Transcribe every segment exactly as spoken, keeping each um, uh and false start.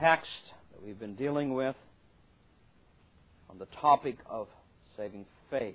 text that we've been dealing with on the topic of saving faith.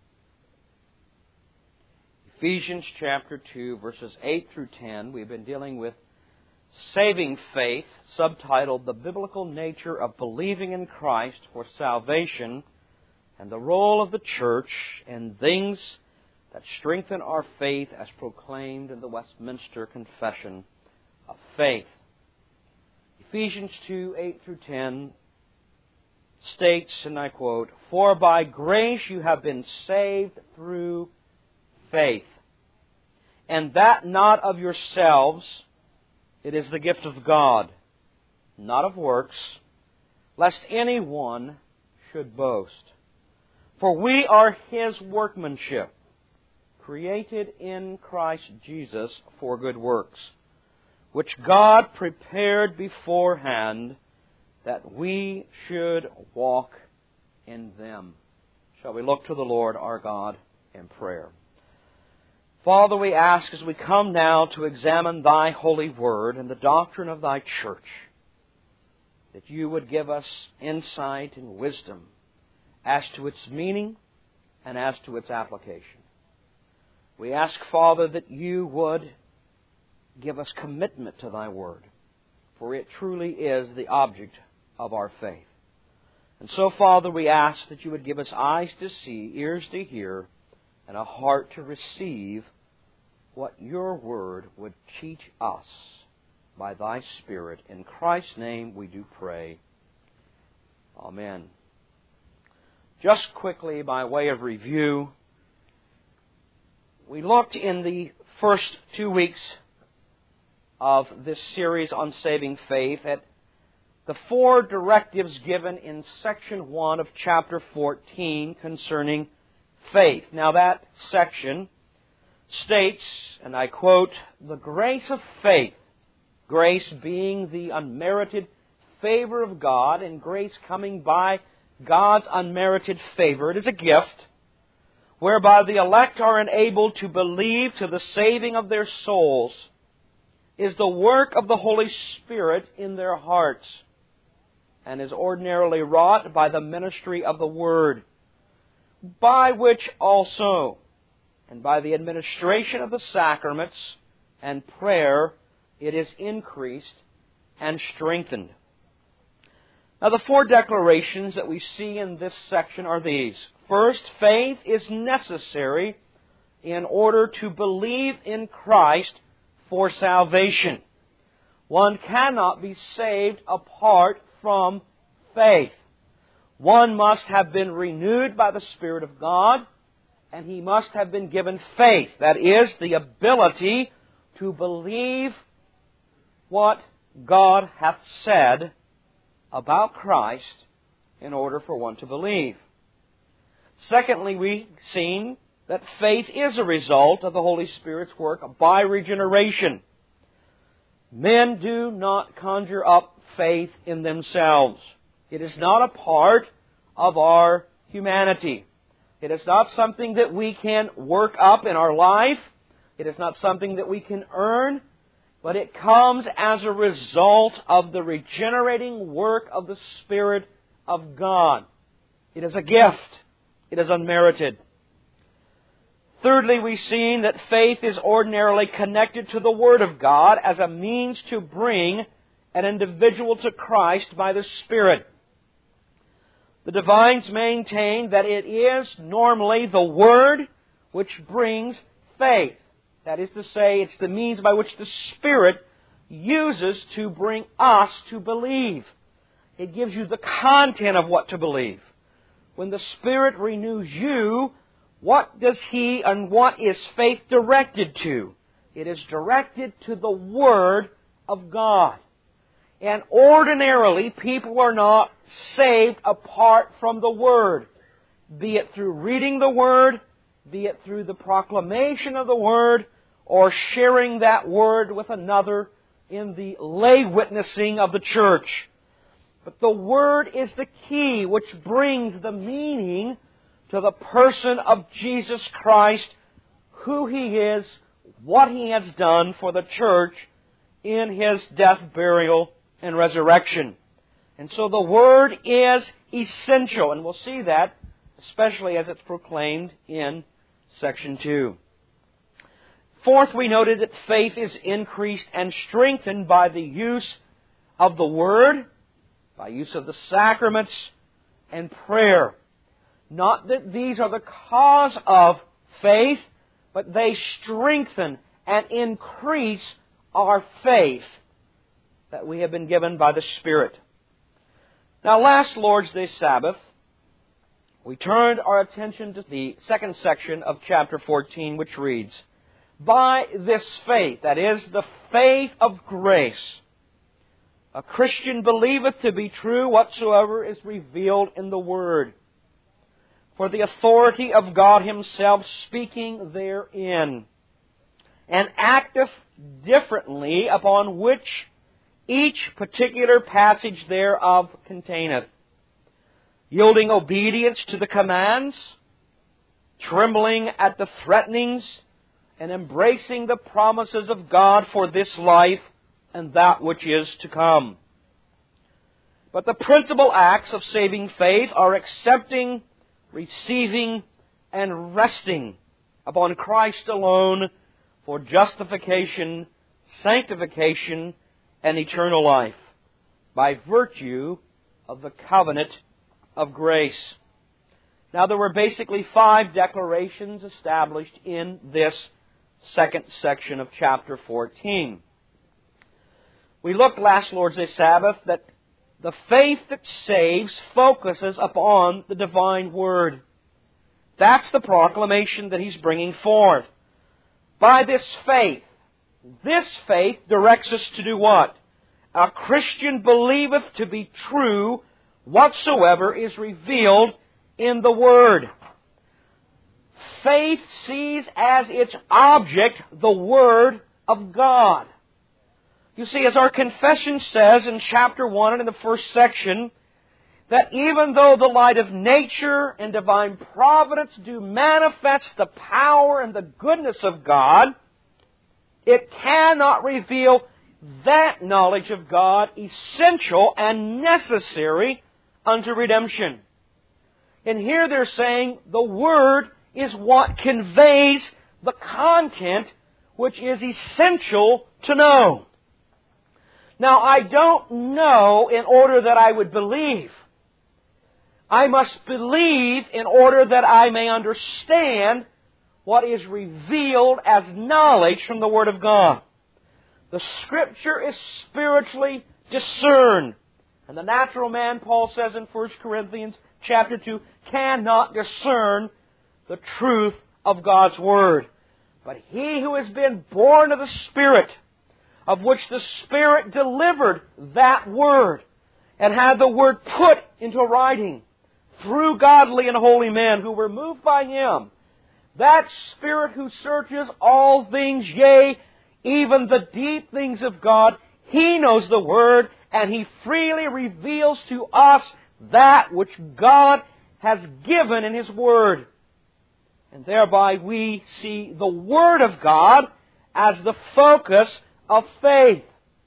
Ephesians chapter two, verses eight through ten, we've been dealing with saving faith, subtitled The Biblical Nature of Believing in Christ for Salvation and the Role of the Church in Things that Strengthen Our Faith as Proclaimed in the Westminster Confession of Faith. Ephesians two, eight through ten states, and I quote, "For by grace you have been saved through faith, and that not of yourselves, it is the gift of God, not of works, lest anyone should boast. For we are His workmanship, created in Christ Jesus for good works, which God prepared beforehand that we should walk in them." Shall we look to the Lord our God in prayer? Father, we ask as we come now to examine Thy holy Word and the doctrine of Thy church, that You would give us insight and wisdom as to its meaning and as to its application. We ask, Father, that You would give us commitment to Thy Word, for it truly is the object of our faith. And so, Father, we ask that You would give us eyes to see, ears to hear, and a heart to receive what Your Word would teach us by Thy Spirit. In Christ's name we do pray. Amen. Just quickly, by way of review, we looked in the first two weeks of this series on saving faith at the four directives given in section one of chapter fourteen concerning faith. Now that section states, and I quote, "The grace of faith," grace being the unmerited favor of God, and grace coming by God's unmerited favor. It is a gift whereby the elect are enabled to believe to the saving of their souls, is the work of the Holy Spirit in their hearts, and is ordinarily wrought by the ministry of the Word, by which also, and by the administration of the sacraments and prayer, it is increased and strengthened. Now, the four declarations that we see in this section are these. First, faith is necessary in order to believe in Christ for salvation. One cannot be saved apart from faith. One must have been renewed by the Spirit of God, and he must have been given faith. That is, the ability to believe what God hath said about Christ in order for one to believe. Secondly, we've seen that faith is a result of the Holy Spirit's work by regeneration. Men do not conjure up faith in themselves. It is not a part of our humanity. It is not something that we can work up in our life. It is not something that we can earn. But it comes as a result of the regenerating work of the Spirit of God. It is a gift. It is unmerited. Thirdly, we've seen that faith is ordinarily connected to the Word of God as a means to bring an individual to Christ by the Spirit. The divines maintain that it is normally the Word which brings faith. That is to say, it's the means by which the Spirit uses to bring us to believe. It gives you the content of what to believe. When the Spirit renews you, what does He and what is faith directed to? It is directed to the Word of God. And ordinarily, people are not saved apart from the Word, be it through reading the Word, be it through the proclamation of the Word, or sharing that Word with another in the lay witnessing of the church. But the Word is the key which brings the meaning to the person of Jesus Christ, who He is, what He has done for the church in His death, burial, and resurrection. And so the Word is essential, and we'll see that especially as it's proclaimed in section two. Fourth, we noted that faith is increased and strengthened by the use of the Word, by use of the sacraments, and prayer. Not that these are the cause of faith, but they strengthen and increase our faith that we have been given by the Spirit. Now, last Lord's Day Sabbath, we turned our attention to the second section of chapter fourteen, which reads, "By this faith," that is, the faith of grace, "a Christian believeth to be true whatsoever is revealed in the Word, for the authority of God Himself speaking therein, and acteth differently upon which each particular passage thereof containeth, yielding obedience to the commands, trembling at the threatenings, and embracing the promises of God for this life and that which is to come." But the principal acts of saving faith are accepting, receiving, and resting upon Christ alone for justification, sanctification, and eternal life, by virtue of the covenant of grace. Now, there were basically five declarations established in this second section of chapter fourteen. We looked last Lord's Day Sabbath that the faith that saves focuses upon the divine Word. That's the proclamation that he's bringing forth. By this faith, this faith directs us to do what? A Christian believeth to be true whatsoever is revealed in the Word. Faith sees as its object the Word of God. You see, as our confession says in chapter one and in the first section, that even though the light of nature and divine providence do manifest the power and the goodness of God, it cannot reveal that knowledge of God essential and necessary unto redemption. And here they're saying the Word is what conveys the content which is essential to know. Now, I don't know in order that I would believe. I must believe in order that I may understand what is revealed as knowledge from the Word of God. The Scripture is spiritually discerned. And the natural man, Paul says in First Corinthians chapter two, cannot discern the truth of God's Word. But he who has been born of the Spirit, of which the Spirit delivered that Word, and had the Word put into writing through godly and holy men who were moved by Him, that Spirit who searches all things, yea, even the deep things of God, He knows the Word, and He freely reveals to us that which God has given in His Word. And thereby we see the Word of God as the focus of faith.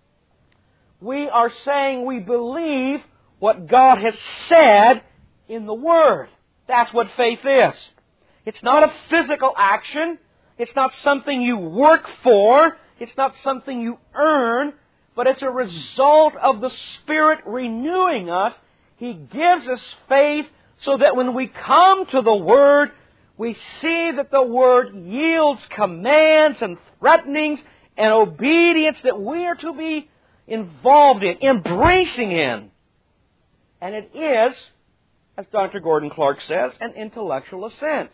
We are saying we believe what God has said in the Word. That's what faith is. It's not a physical action. It's not something you work for. It's not something you earn. But it's a result of the Spirit renewing us. He gives us faith so that when we come to the Word, we see that the Word yields commands and threatenings and obedience that we are to be involved in, embracing in. And it is, as Doctor Gordon Clark says, an intellectual assent.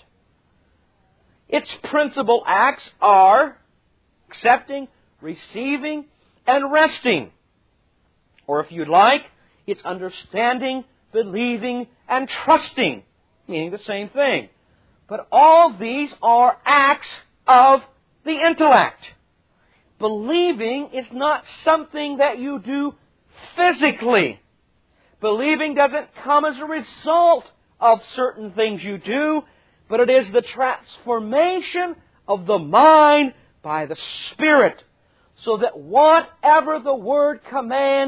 Its principal acts are accepting, receiving, and resting. Or if you'd like, it's understanding, believing, and trusting, meaning the same thing. But all these are acts of the intellect. Believing is not something that you do physically. Believing doesn't come as a result of certain things you do, but it is the transformation of the mind by the Spirit, so that whatever the Word commands,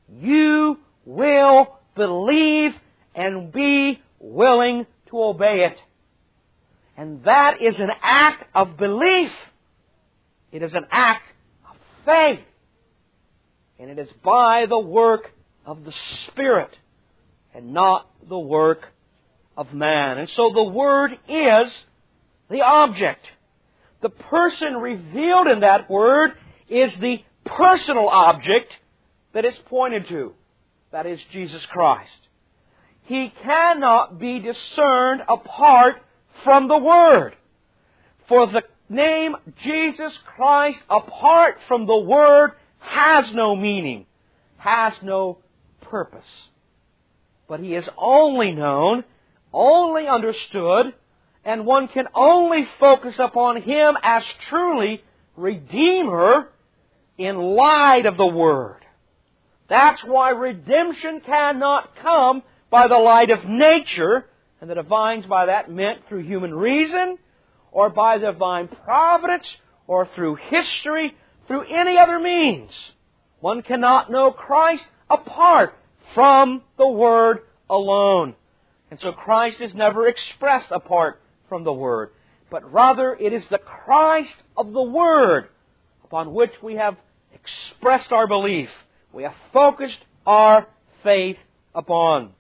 you will believe and be willing to obey it. And that is an act of belief. It is an act of faith. And it is by the work of the Spirit and not the work of man. And so the Word is the object. The person revealed in that Word is the personal object that is pointed to. That is Jesus Christ. He cannot be discerned apart from the Word. For the name Jesus Christ apart from the Word has no meaning, has no purpose. But He is only known, only understood, and one can only focus upon Him as truly Redeemer in light of the Word. That's why redemption cannot come by the light of nature, and the divine's by that meant through human reason, or by divine providence, or through history, through any other means. One cannot know Christ apart from the Word alone. And so Christ is never expressed apart from the Word, but rather it is the Christ of the Word upon which we have expressed our belief. We have focused our faith upon.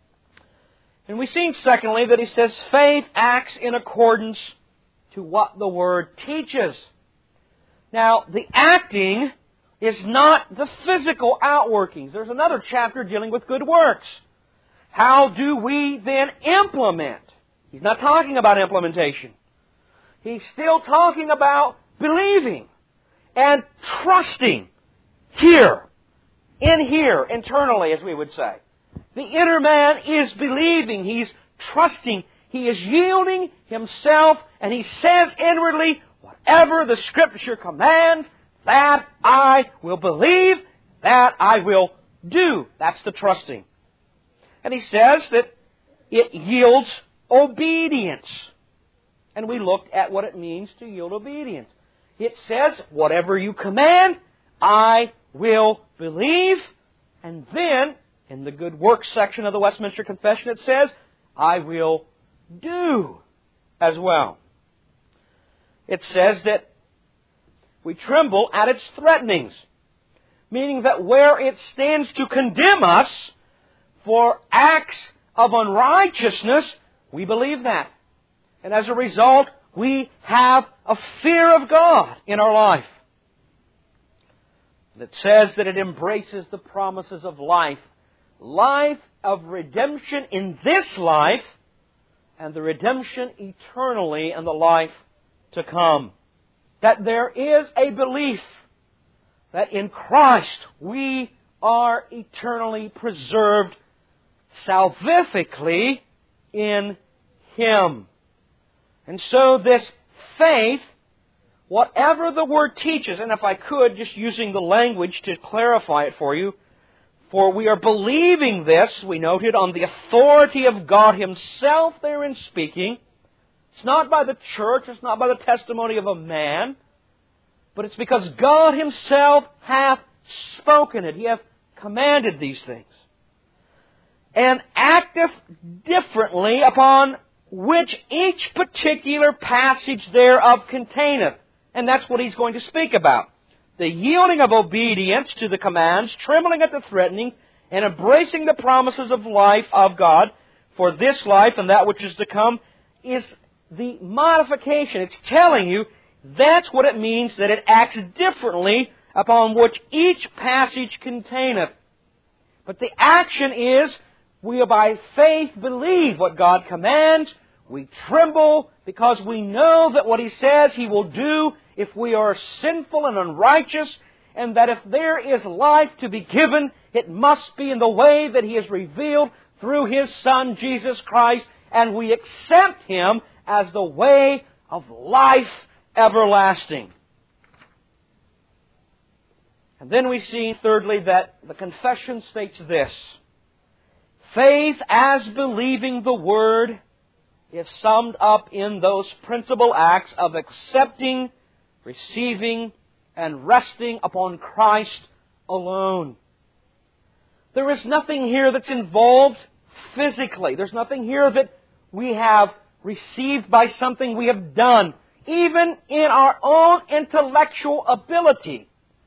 And we've seen, secondly, that he says faith acts in accordance to what the Word teaches. Now, the acting is not the physical outworkings. There's another chapter dealing with good works. How do we then implement? He's not talking about implementation. He's still talking about believing and trusting here, in here, internally, as we would say. The inner man is believing. He's trusting. He is yielding himself, and he says inwardly, whatever the Scripture commands, that I will believe, that I will do. That's the trusting. And he says that it yields obedience. And we looked at what it means to yield obedience. It says, whatever you command, I will believe. And then, in the good works section of the Westminster Confession, it says, I will do as well. It says that we tremble at its threatenings, meaning that where it stands to condemn us for acts of unrighteousness, we believe that. And as a result, we have a fear of God in our life. That says that it embraces the promises of life. Life of redemption in this life, and the redemption eternally in the life to come. That there is a belief that in Christ we are eternally preserved salvifically in Him. And so this faith, whatever the Word teaches, and if I could, just using the language to clarify it for you, for we are believing this, we noted, on the authority of God Himself therein speaking. It's not by the church, it's not by the testimony of a man, but it's because God Himself hath spoken it. He hath commanded these things. And acteth differently upon which each particular passage thereof containeth. And that's what he's going to speak about. The yielding of obedience to the commands, trembling at the threatenings, and embracing the promises of life of God for this life and that which is to come is the modification. It's telling you that's what it means that it acts differently upon which each passage containeth. But the action is, we by faith believe what God commands. We tremble because we know that what He says He will do if we are sinful and unrighteous, and that if there is life to be given, it must be in the way that He has revealed through His Son, Jesus Christ, and we accept Him as the way of life everlasting. And then we see, thirdly, that the confession states this: faith as believing the Word is summed up in those principal acts of accepting, receiving, and resting upon Christ alone. There is nothing here that's involved physically. There's nothing here that we have received by something we have done. Even in our own intellectual ability,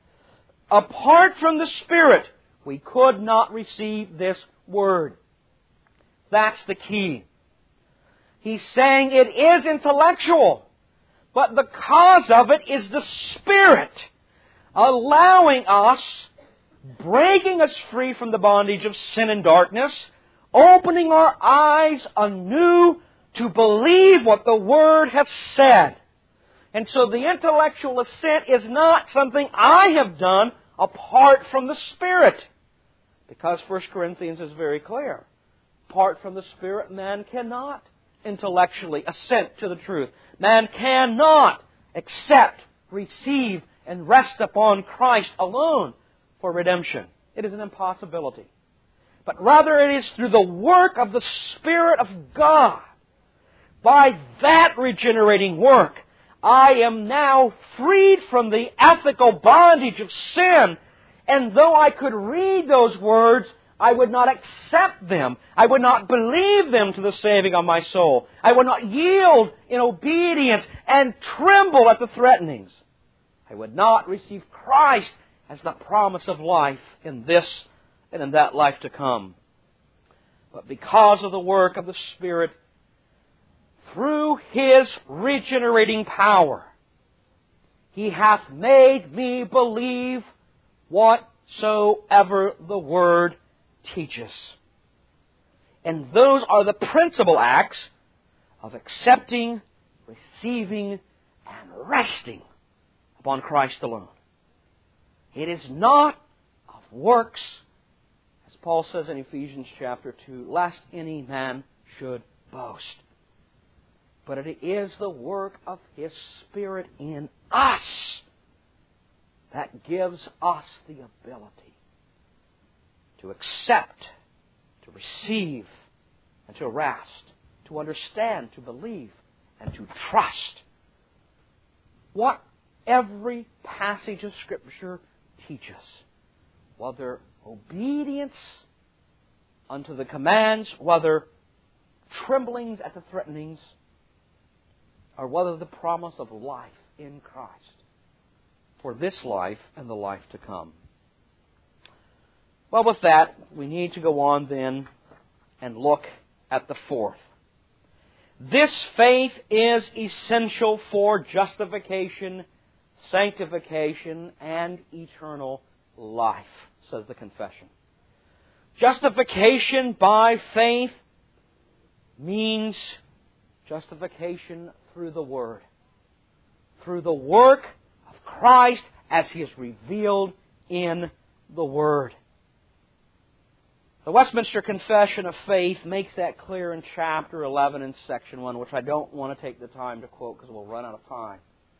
apart from the Spirit, we could not receive this Word. That's the key. He's saying it is intellectual, but the cause of it is the Spirit allowing us, breaking us free from the bondage of sin and darkness, opening our eyes anew to believe what the Word has said. And so the intellectual assent is not something I have done apart from the Spirit. Because First Corinthians is very clear. Apart from the Spirit, man cannot intellectually assent to the truth. Man cannot accept, receive, and rest upon Christ alone for redemption. It is an impossibility. But rather it is through the work of the Spirit of God. By that regenerating work, I am now freed from the ethical bondage of sin. And though I could read those words, I would not accept them. I would not believe them to the saving of my soul. I would not yield in obedience and tremble at the threatenings. I would not receive Christ as the promise of life in this and in that life to come. But because of the work of the Spirit, through His regenerating power, He hath made me believe whatsoever the Word teaches. And those are the principal acts of accepting, receiving, and resting upon Christ alone. It is not of works, as Paul says in Ephesians chapter two, lest any man should boast. But it is the work of His Spirit in us that gives us the ability to accept, to receive, and to rest, to understand, to believe, and to trust what every passage of Scripture teaches. Whether obedience unto the commands, whether tremblings at the threatenings, or whether the promise of life in Christ for this life and the life to come. Well, with that, we need to go on then and look at the fourth. This faith is essential for justification, sanctification, and eternal life, says the confession. Justification by faith means justification through the Word, through the work of Christ as He is revealed in the Word. The Westminster Confession of Faith makes that clear in chapter eleven and section one, which I don't want to take the time to quote because we'll run out of time.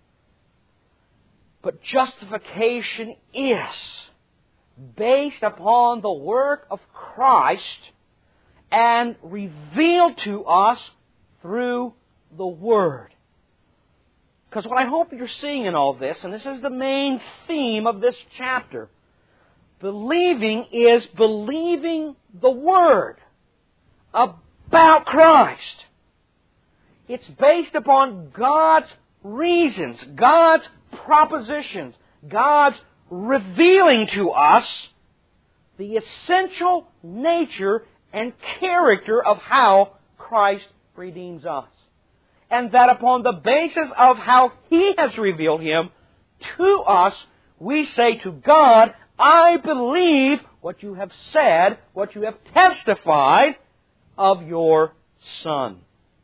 But justification is based upon the work of Christ and revealed to us through the Word. Because what I hope you're seeing in all this, and this is the main theme of this chapter, believing is believing the Word about Christ. It's based upon God's reasons, God's propositions, God's revealing to us the essential nature and character of how Christ redeems us. And that upon the basis of how He has revealed Him to us, we say to God, I believe what you have said, what you have testified of your Son.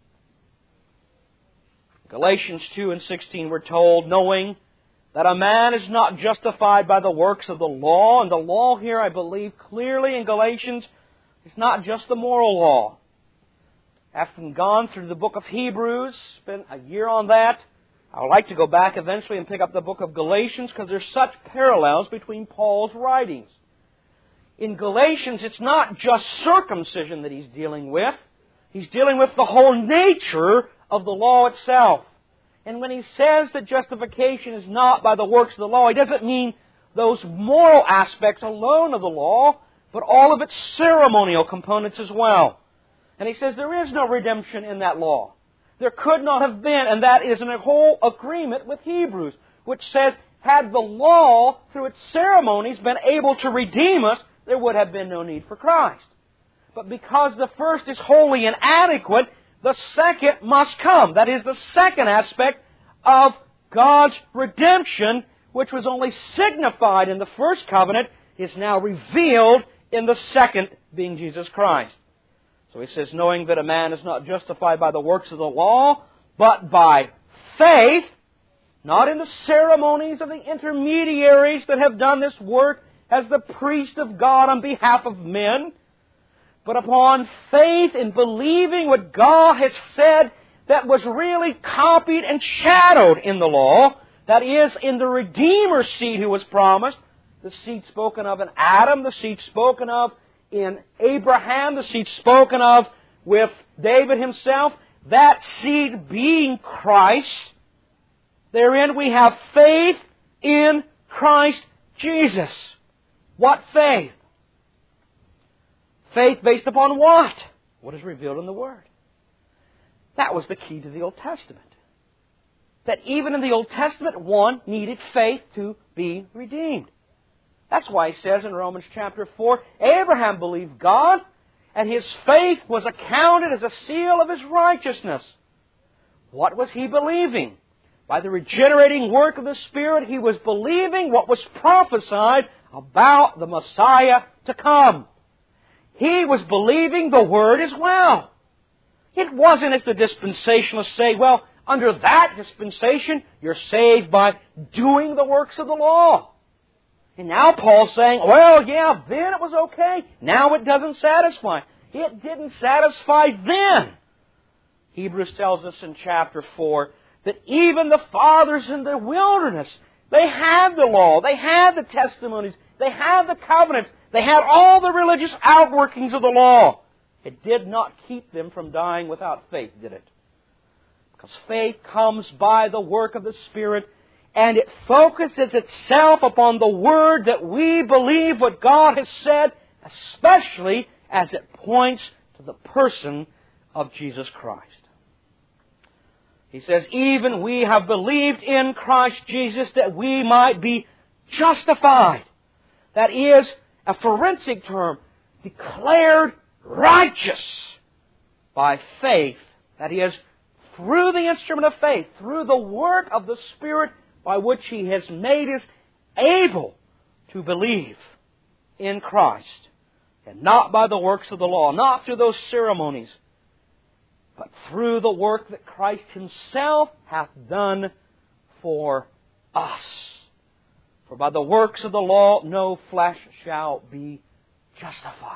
Galatians two and sixteen we're told, knowing that a man is not justified by the works of the law. And the law here, I believe, clearly in Galatians, is not just the moral law. Having gone through the book of Hebrews, spent a year on that, I would like to go back eventually and pick up the book of Galatians because there's such parallels between Paul's writings. In Galatians, it's not just circumcision that he's dealing with. He's dealing with the whole nature of the law itself. And when he says that justification is not by the works of the law, he doesn't mean those moral aspects alone of the law. but all of its ceremonial components as well. And he says there is no redemption in that law. There could not have been, and that is in a whole agreement with Hebrews, which says, had the law, through its ceremonies, been able to redeem us, there would have been no need for Christ. But because the first is wholly inadequate, the second must come. That is the second aspect of God's redemption, which was only signified in the first covenant, is now revealed in the second, being Jesus Christ. So he says, knowing that a man is not justified by the works of the law, but by faith, not in the ceremonies of the intermediaries that have done this work as the priest of God on behalf of men, but upon faith in believing what God has said that was really copied and shadowed in the law, that is, in the Redeemer's seed who was promised, the seed spoken of in Adam, the seed spoken of in Abraham, the seed spoken of with David himself, that seed being Christ. Therein we have faith in Christ Jesus. What faith? Faith based upon what? What is revealed in the Word. That was the key to the Old Testament. That even in the Old Testament, one needed faith to be redeemed. That's why he says in Romans chapter four, Abraham believed God, and his faith was accounted as a seal of his righteousness. What was he believing? By the regenerating work of the Spirit, he was believing what was prophesied about the Messiah to come. He was believing the Word as well. It wasn't as the dispensationalists say, well, under that dispensation, you're saved by doing the works of the law. And now Paul's saying, well, yeah, then it was okay. Now it doesn't satisfy. It didn't satisfy then. Hebrews tells us in chapter four that even the fathers in the wilderness, they had the law, they had the testimonies, they had the covenants, they had all the religious outworkings of the law. It did not keep them from dying without faith, did it? Because faith comes by the work of the Spirit, and it focuses itself upon the Word that we believe what God has said, especially as it points to the person of Jesus Christ. He says, even we have believed in Christ Jesus that we might be justified. That is a forensic term, declared righteous by faith. That is, through the instrument of faith, through the work of the Spirit by which He has made us able to believe in Christ. And not by the works of the law, not through those ceremonies, but through the work that Christ Himself hath done for us. For by the works of the law no flesh shall be justified.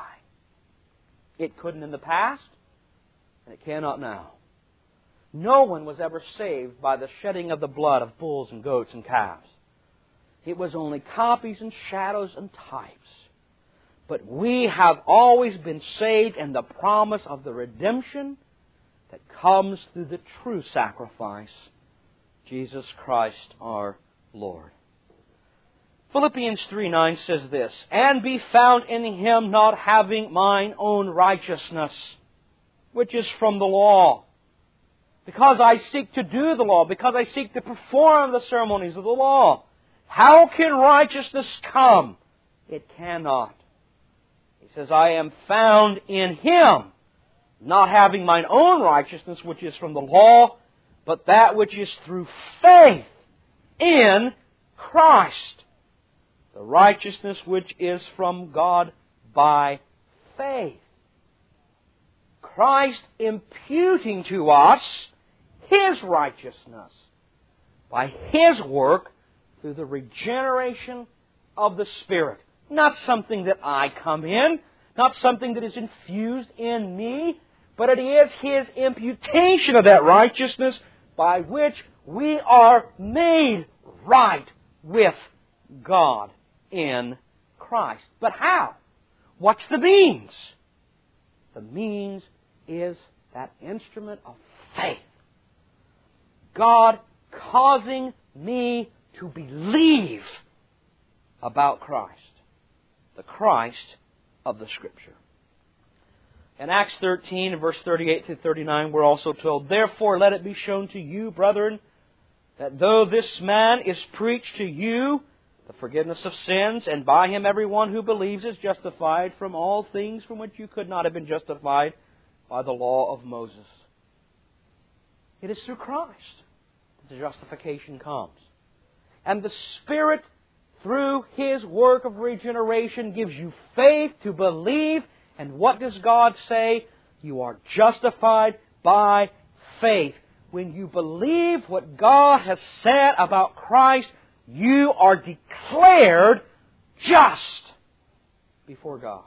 It couldn't in the past, and it cannot now. No one was ever saved by the shedding of the blood of bulls and goats and calves. It was only copies and shadows and types. But we have always been saved in the promise of the redemption that comes through the true sacrifice, Jesus Christ our Lord. Philippians three nine says this, and be found in Him, not having mine own righteousness, which is from the law. Because I seek to do the law, because I seek to perform the ceremonies of the law. How can righteousness come? It cannot. He says, I am found in Him, not having mine own righteousness, which is from the law, but that which is through faith in Christ. The righteousness which is from God by faith. Christ imputing to us His righteousness by His work through the regeneration of the Spirit. Not something that I come in, not something that is infused in me, but it is His imputation of that righteousness by which we are made right with God in Christ. But how? What's the means? The means is that instrument of faith. God causing me to believe about Christ. The Christ of the Scripture. In Acts thirteen, verse thirty-eight through thirty-nine, we're also told, "Therefore let it be shown to you, brethren, that though this man is preached to you the forgiveness of sins, and by him everyone who believes is justified from all things from which you could not have been justified by the law of Moses." It is through Christ that the justification comes. And the Spirit, through His work of regeneration, gives you faith to believe. And what does God say? You are justified by faith. When you believe what God has said about Christ, you are declared just before God.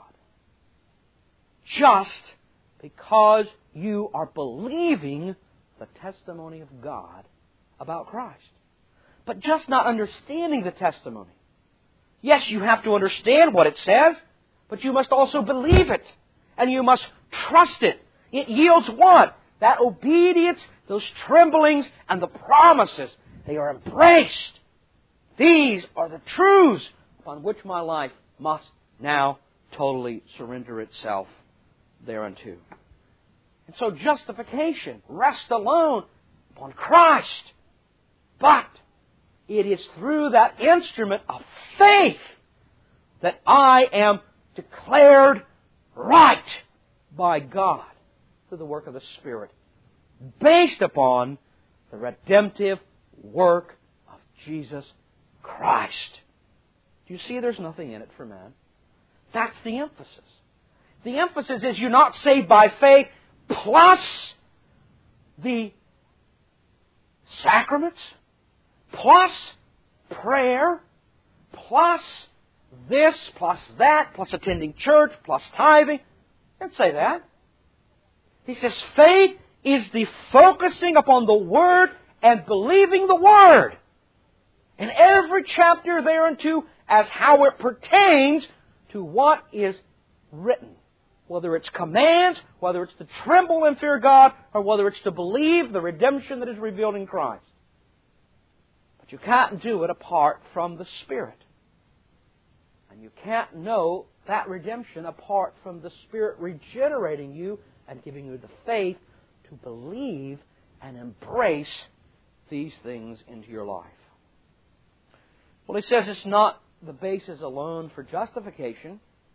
Just because you are believing the testimony of God about Christ. But just not understanding the testimony. Yes, you have to understand what it says, but you must also believe it. And you must trust it. It yields what? That obedience, those tremblings, and the promises. They are embraced. These are the truths upon which my life must now totally surrender itself thereunto. And so justification rests alone upon Christ. But it is through that instrument of faith that I am declared right by God through the work of the Spirit, based upon the redemptive work of Jesus Christ. Do you see there's nothing in it for man? That's the emphasis. The emphasis is you're not saved by faith plus the sacraments, plus prayer, plus this, plus that, plus attending church, plus tithing. He doesn't say that. He says faith is the focusing upon the Word and believing the Word. In every chapter thereunto as how it pertains to what is written. Whether it's commands, whether it's to tremble and fear God, or whether it's to believe the redemption that is revealed in Christ. But you can't do it apart from the Spirit. And you can't know that redemption apart from the Spirit regenerating you and giving you the faith to believe and embrace these things into your life. Well, he says it's not the basis alone for justification,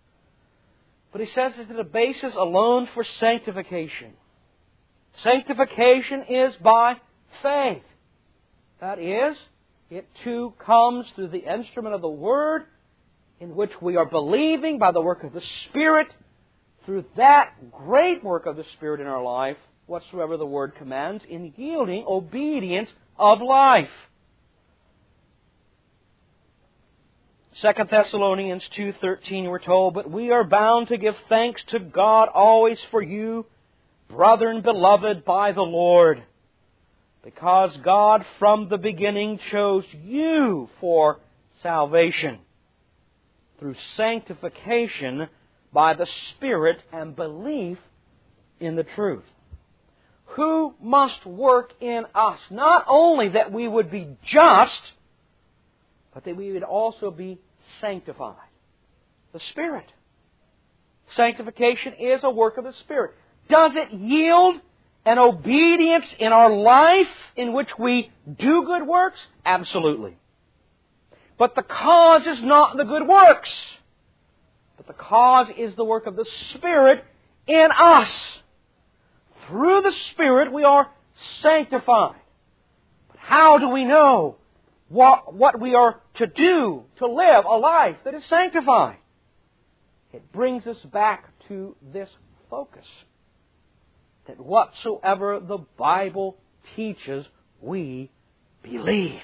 but he says it's the basis alone for sanctification. Sanctification is by faith. That is, it too comes through the instrument of the Word, in which we are believing by the work of the Spirit, through that great work of the Spirit in our life, whatsoever the Word commands, in yielding obedience of life. Second Thessalonians two thirteen, we're told, "But we are bound to give thanks to God always for you, brethren beloved by the Lord, because God from the beginning chose you for salvation, through sanctification by the Spirit and belief in the truth." Who must work in us? Not only that we would be just, but that we would also be sanctified. The Spirit. Sanctification is a work of the Spirit. Does it yield an obedience in our life in which we do good works? Absolutely. But the cause is not the good works. But the cause is the work of the Spirit in us. Through the Spirit we are sanctified. But how do we know what, what we are to do to live a life that is sanctified? It brings us back to this focus. That whatsoever the Bible teaches, we believe.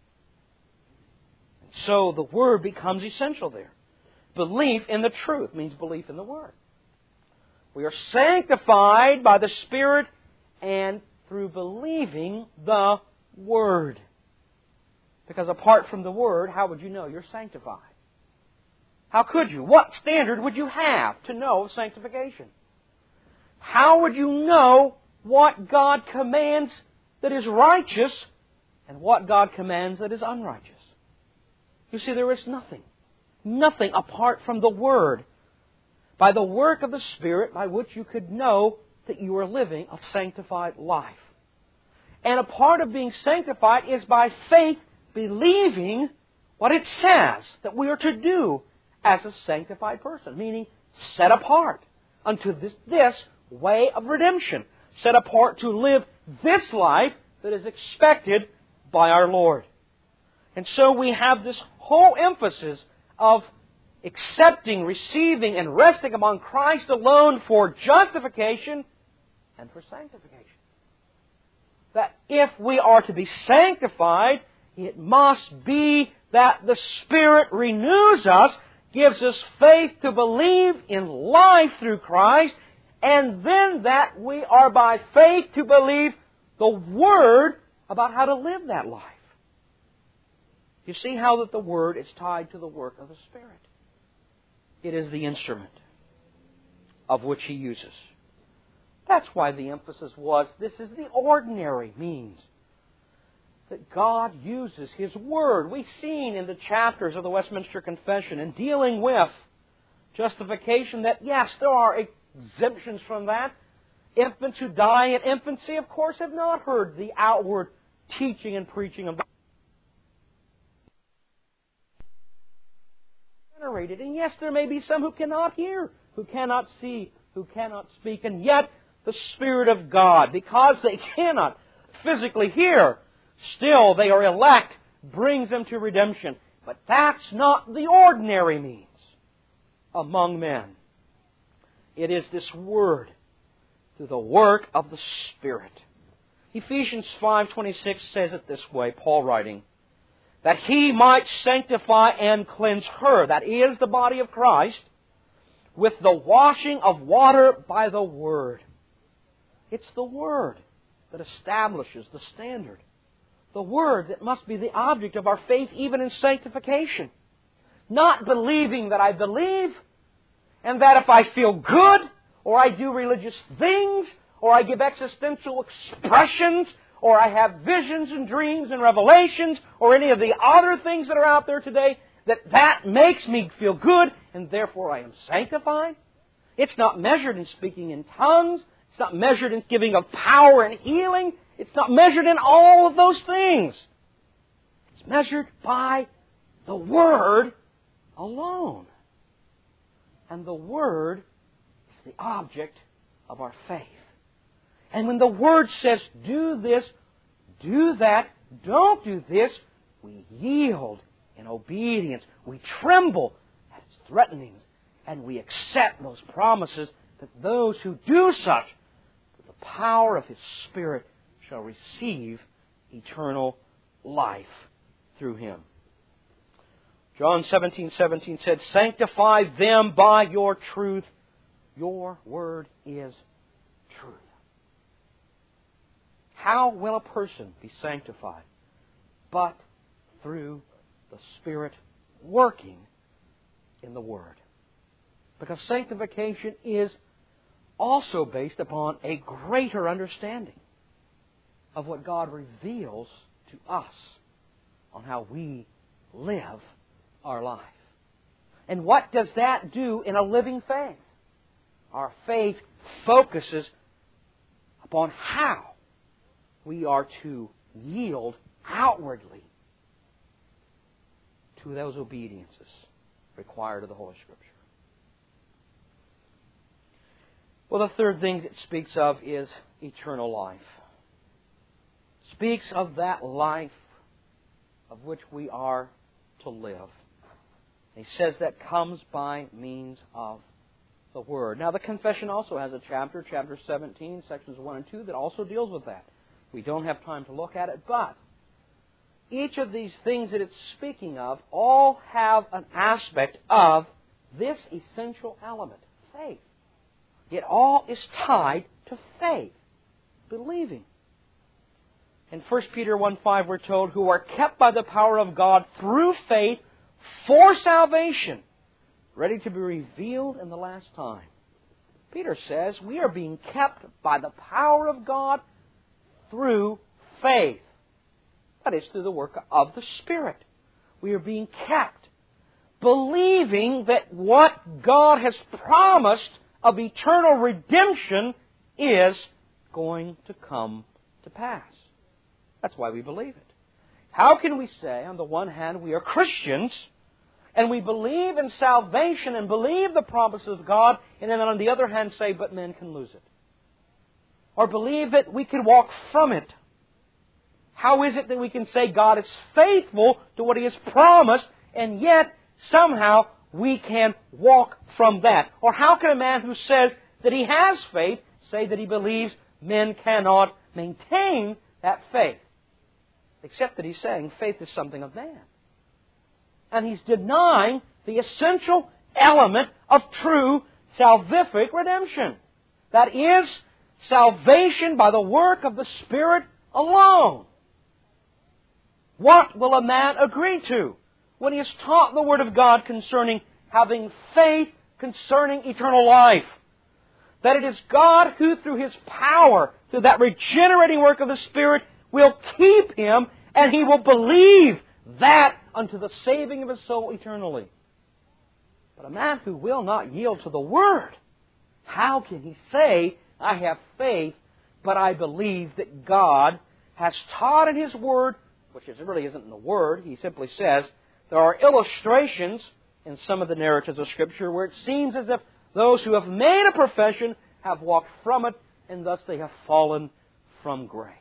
So the Word becomes essential there. Belief in the truth means belief in the Word. We are sanctified by the Spirit and through believing the Word. Because apart from the Word, how would you know you're sanctified? How could you? What standard would you have to know of sanctification? How would you know what God commands that is righteous and what God commands that is unrighteous? You see, there is nothing. Nothing apart from the Word by the work of the Spirit by which you could know that you are living a sanctified life. And a part of being sanctified is by faith believing what it says that we are to do as a sanctified person, meaning set apart unto this, this way of redemption, set apart to live this life that is expected by our Lord. And so we have this whole emphasis of accepting, receiving, and resting upon Christ alone for justification and for sanctification. That if we are to be sanctified, it must be that the Spirit renews us, gives us faith to believe in life through Christ, and then that we are by faith to believe the Word about how to live that life. You see how that the Word is tied to the work of the Spirit. It is the instrument of which He uses. That's why the emphasis was, this is the ordinary means that God uses His Word. We've seen in the chapters of the Westminster Confession in dealing with justification that, yes, there are exemptions from that. Infants who die in infancy, of course, have not heard the outward teaching and preaching of God. And yes, there may be some who cannot hear, who cannot see, who cannot speak, and yet the Spirit of God, because they cannot physically hear, still they are elect, brings them to redemption. But that's not the ordinary means among men. It is this Word through the work of the Spirit. Ephesians five twenty-six says it this way, Paul writing, that He might sanctify and cleanse her, that is the body of Christ, with the washing of water by the Word. It's the Word that establishes the standard. The Word that must be the object of our faith even in sanctification. Not believing that I believe, and that if I feel good, or I do religious things, or I give existential expressions, or I have visions and dreams and revelations, or any of the other things that are out there today, that that makes me feel good, and therefore I am sanctified. It's not measured in speaking in tongues. It's not measured in giving of power and healing. It's not measured in all of those things. It's measured by the Word alone. And the Word is the object of our faith. And when the Word says, do this, do that, don't do this, we yield in obedience. We tremble at its threatenings. And we accept those promises that those who do such, with the power of His Spirit, shall receive eternal life through Him. John seventeen seventeen said, sanctify them by your truth. Your word is truth. How will a person be sanctified? But through the Spirit working in the Word. Because sanctification is also based upon a greater understanding of what God reveals to us on how we live our life. And what does that do in a living faith? Our faith focuses upon how we are to yield outwardly to those obediences required of the Holy Scripture. Well, the third thing it speaks of is eternal life. It speaks of that life of which we are to live. He says that comes by means of the Word. Now, the Confession also has a chapter, chapter seventeen, sections one and two, that also deals with that. We don't have time to look at it, but each of these things that it's speaking of all have an aspect of this essential element, faith. It all is tied to faith, believing. In First Peter one five we're told, who are kept by the power of God through faith for salvation, ready to be revealed in the last time. Peter says we are being kept by the power of God through faith. That is, through the work of the Spirit. We are being kept believing that what God has promised of eternal redemption is going to come to pass. That's why we believe it. How can we say, on the one hand, we are Christians, and we believe in salvation and believe the promises of God, and then on the other hand say, but men can lose it? Or believe that we can walk from it? How is it that we can say God is faithful to what He has promised, and yet somehow we can walk from that? Or how can a man who says that he has faith say that he believes men cannot maintain that faith? Except that he's saying faith is something of man. And he's denying the essential element of true salvific redemption. That is, salvation by the work of the Spirit alone. What will a man agree to when he is taught the Word of God concerning having faith concerning eternal life? That it is God who, through His power, through that regenerating work of the Spirit, will keep him, and he will believe that unto the saving of his soul eternally. But a man who will not yield to the Word, how can he say, I have faith, but I believe that God has taught in His Word, which is, really isn't in the Word, He simply says, there are illustrations in some of the narratives of Scripture where it seems as if those who have made a profession have walked from it, and thus they have fallen from grace.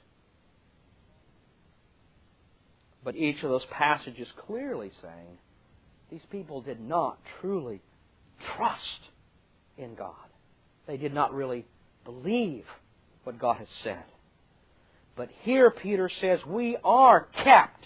But each of those passages clearly saying, these people did not truly trust in God. They did not really believe what God has said. But here Peter says we are kept.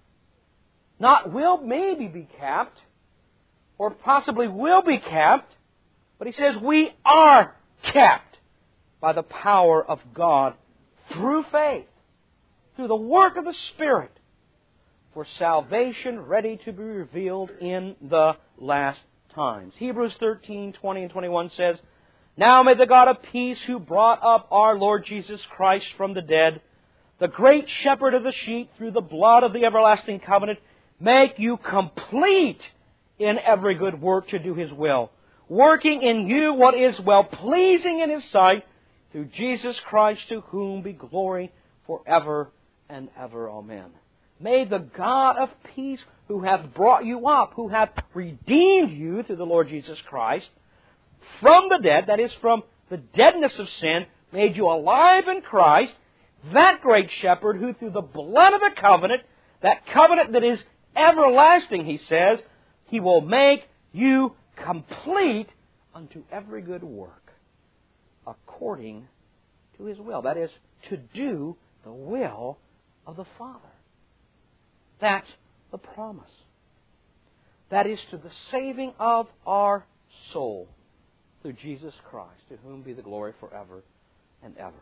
Not will maybe be kept, or possibly will be kept, but he says we are kept by the power of God through faith, through the work of the Spirit, for salvation ready to be revealed in the last times. Hebrews thirteen, twenty and twenty-one says, Now may the God of peace, who brought up our Lord Jesus Christ from the dead, the great shepherd of the sheep, through the blood of the everlasting covenant, make you complete in every good work to do His will, working in you what is well-pleasing in His sight, through Jesus Christ, to whom be glory forever and ever. Amen. May the God of peace, who hath brought you up, who hath redeemed you through the Lord Jesus Christ, from the dead, that is, from the deadness of sin, made you alive in Christ, that great shepherd who through the blood of the covenant, that covenant that is everlasting, he says, He will make you complete unto every good work, according to His will. That is, to do the will of the Father. That's the promise. That is to the saving of our soul through Jesus Christ, to whom be the glory forever and ever.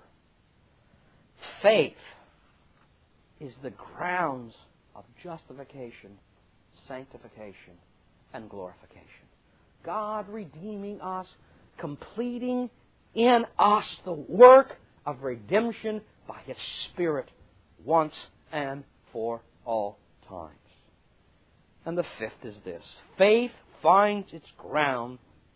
Faith is the grounds of justification, sanctification, and glorification. God redeeming us, completing in us the work of redemption by His Spirit once and for all times. And the fifth is this. Faith finds its ground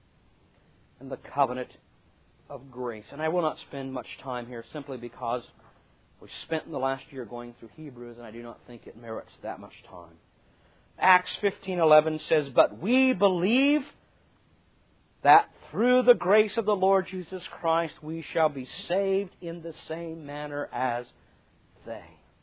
in the covenant of grace. And I will not spend much time here simply because we've spent the last year going through Hebrews, and I do not think it merits that much time. Acts fifteen eleven says, But we believe that through the grace of the Lord Jesus Christ we shall be saved in the same manner as they.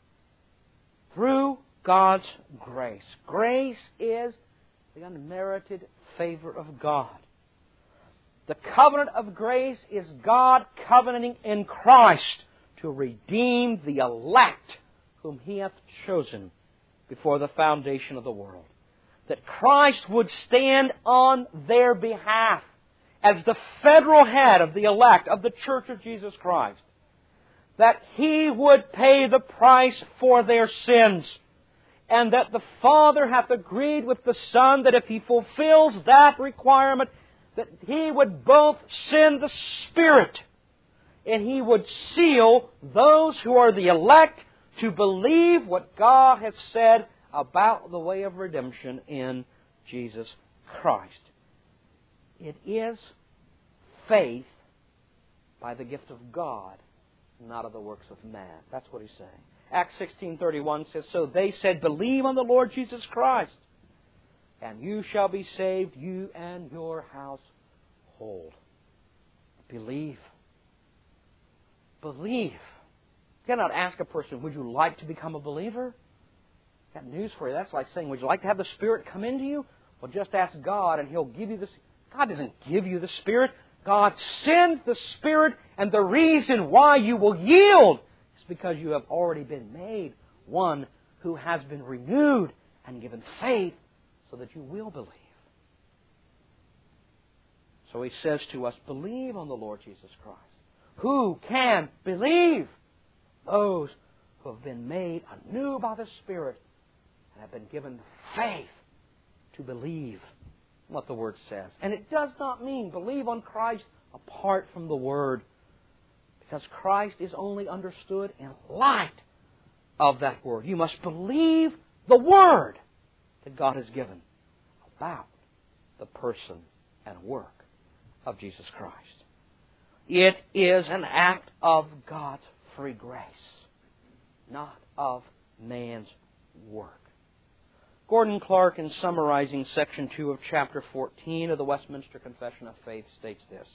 Through God's grace. Grace is the unmerited favor of God. The covenant of grace is God covenanting in Christ to redeem the elect whom He hath chosen before the foundation of the world. That Christ would stand on their behalf as the federal head of the elect of the Church of Jesus Christ. That He would pay the price for their sins. And that the Father hath agreed with the Son that if He fulfills that requirement, that He would both send the Spirit and He would seal those who are the elect to believe what God has said about the way of redemption in Jesus Christ. It is faith by the gift of God, not of the works of man. That's what he's saying. Acts sixteen thirty-one says, So they said, Believe on the Lord Jesus Christ, and you shall be saved, you and your household. Believe. Believe. You cannot ask a person, would you like to become a believer? Got news for you. That's like saying, would you like to have the Spirit come into you? Well, just ask God and He'll give you the... God doesn't give you the Spirit. God sends the Spirit, and the reason why you will yield is because you have already been made one who has been renewed and given faith so that you will believe. So He says to us, believe on the Lord Jesus Christ. Who can believe? Those who have been made anew by the Spirit and have been given faith to believe what the Word says. And it does not mean believe on Christ apart from the Word, because Christ is only understood in light of that Word. You must believe the Word that God has given about the person and work of Jesus Christ. It is an act of God's free grace, not of man's work. Gordon Clark, in summarizing section two of chapter fourteen of the Westminster Confession of Faith, states this: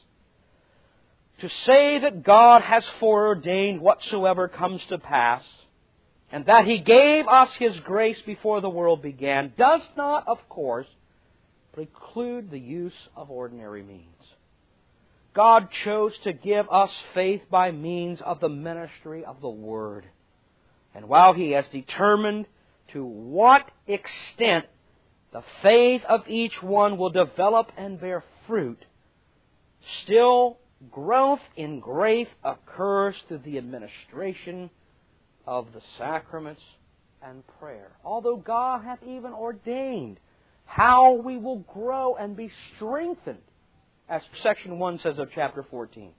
To say that God has foreordained whatsoever comes to pass, and that He gave us His grace before the world began, does not, of course, preclude the use of ordinary means. God chose to give us faith by means of the ministry of the Word. And while He has determined to what extent the faith of each one will develop and bear fruit, still growth in grace occurs through the administration of the sacraments and prayer. Although God hath even ordained how we will grow and be strengthened, as section one says of chapter fourteen,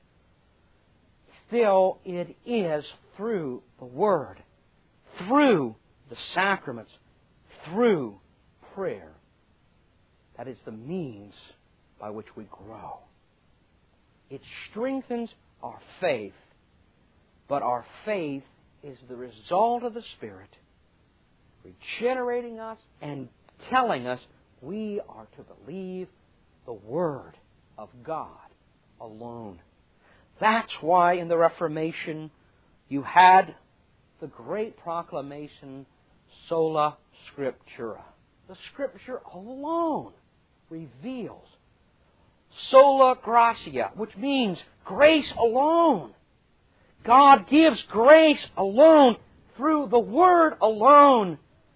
still it is through the Word, through the sacraments, through prayer, that is the means by which we grow. It strengthens our faith, but our faith is the result of the Spirit regenerating us and telling us we are to believe the Word of God alone. That's why in the Reformation you had the great proclamation, Sola Scriptura. The Scripture alone reveals. Sola gratia, which means grace alone. God gives grace alone through the Word alone,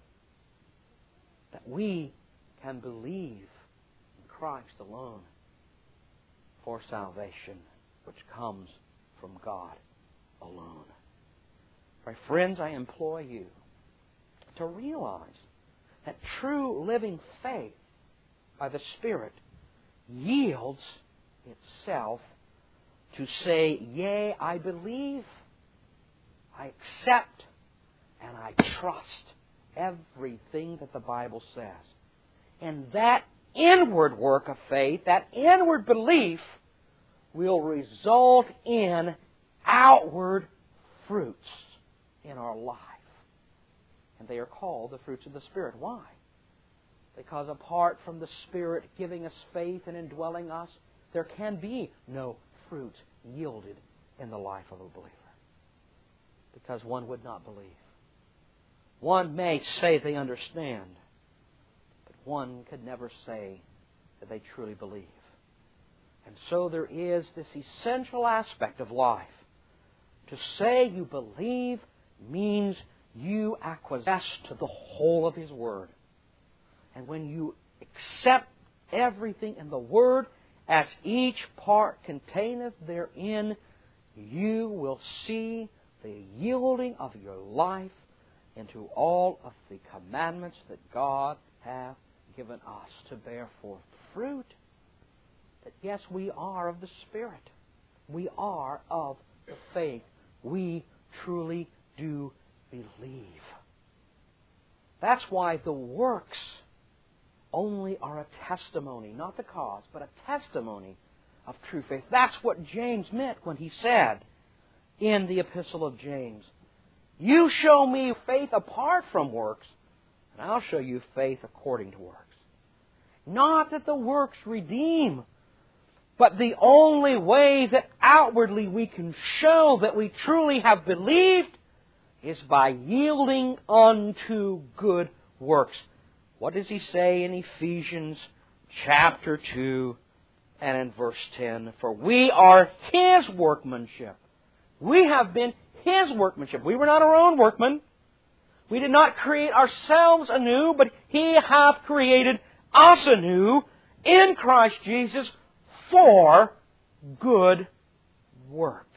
that we can believe in Christ alone for salvation, which comes from God alone. My friends, I implore you to realize that true living faith by the Spirit yields itself to say, yea, I believe, I accept, and I trust everything that the Bible says. And that inward work of faith, that inward belief, will result in outward fruits in our life. And they are called the fruits of the Spirit. Why? Because apart from the Spirit giving us faith and indwelling us, there can be no fruit yielded in the life of a believer. Because one would not believe. One may say they understand, but one could never say that they truly believe. And so there is this essential aspect of life. To say you believe means you acquiesce to the whole of His Word. And when you accept everything in the Word, as each part containeth therein, you will see the yielding of your life into all of the commandments that God hath given us to bear forth fruit. That yes, we are of the Spirit. We are of the faith. We truly do believe. That's why the works only are a testimony, not the cause, but a testimony of true faith. That's what James meant when he said in the Epistle of James, you show me faith apart from works, and I'll show you faith according to works. Not that the works redeem, but the only way that outwardly we can show that we truly have believed is by yielding unto good works. What does he say in Ephesians chapter two and in verse ten? For we are His workmanship. We have been His workmanship. We were not our own workmen. We did not create ourselves anew, but He hath created us anew in Christ Jesus for good works,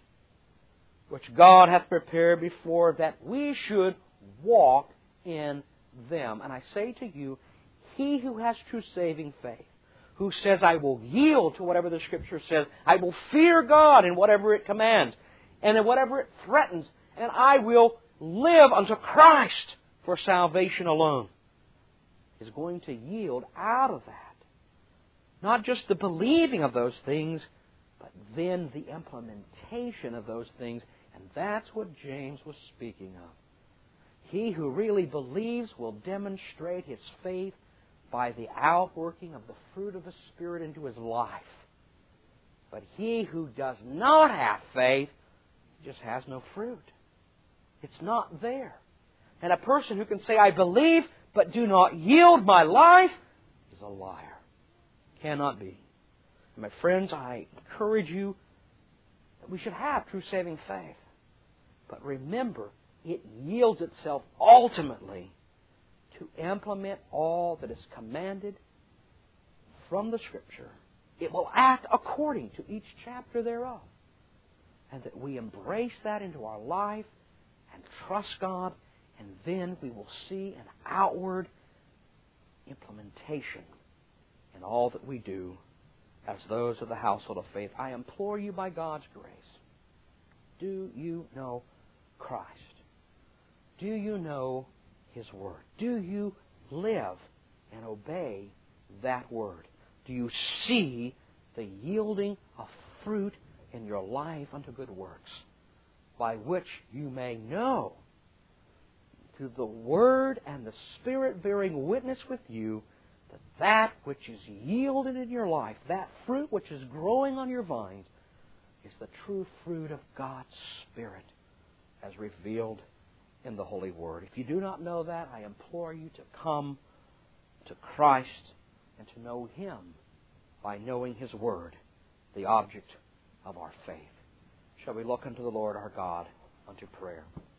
which God hath prepared before that we should walk in them. And I say to you, he who has true saving faith, who says, I will yield to whatever the Scripture says, I will fear God in whatever it commands, and in whatever it threatens, and I will live unto Christ for salvation alone, is going to yield out of that. Not just the believing of those things, but then the implementation of those things. And that's what James was speaking of. He who really believes will demonstrate his faith by the outworking of the fruit of the Spirit into his life. But he who does not have faith just has no fruit. It's not there. And a person who can say, I believe, but do not yield my life, is a liar. Cannot be. My friends, I encourage you that we should have true saving faith. But remember, it yields itself ultimately to implement all that is commanded from the Scripture. It will act according to each chapter thereof. And that we embrace that into our life and trust God, and then we will see an outward implementation in all that we do as those of the household of faith. I implore you by God's grace, do you know Christ? Do you know His Word? Do you live and obey that Word? Do you see the yielding of fruit in your life unto good works, by which you may know through the Word and the Spirit bearing witness with you that that which is yielded in your life, that fruit which is growing on your vines, is the true fruit of God's Spirit as revealed in the Holy Word. If you do not know that, I implore you to come to Christ and to know Him by knowing His Word, the object of our faith. Shall we look unto the Lord our God unto prayer?